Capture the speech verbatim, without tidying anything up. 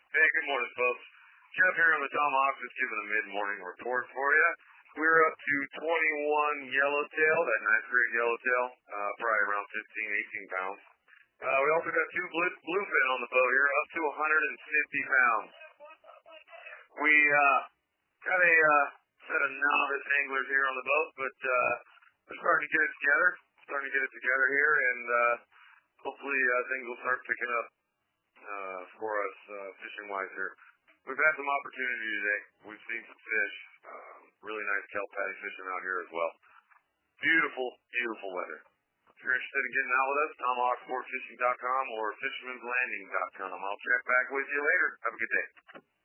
Hey, good morning, folks. Jeff here on the Tomahawk, just giving a mid-morning report for you. We're up to twenty-one yellowtail, that nice great yellowtail, uh, probably around fifteen, eighteen pounds. Uh, we also got two blue, bluefin on the boat here, up to one hundred fifty pounds. We uh, got a uh, set of novice anglers here on the boat, but uh, we're starting to get it together, starting to get it together here, and uh, hopefully uh, things will start picking up uh, for us uh, fishing-wise here. We've had some opportunity today. We've seen some fish, um, really nice kelp patty fishing out here as well. Beautiful, beautiful weather. If you're interested in getting out with us, tomahawk sport fishing dot com or fishermans landing dot com. I'll check back with you later. Have a good day.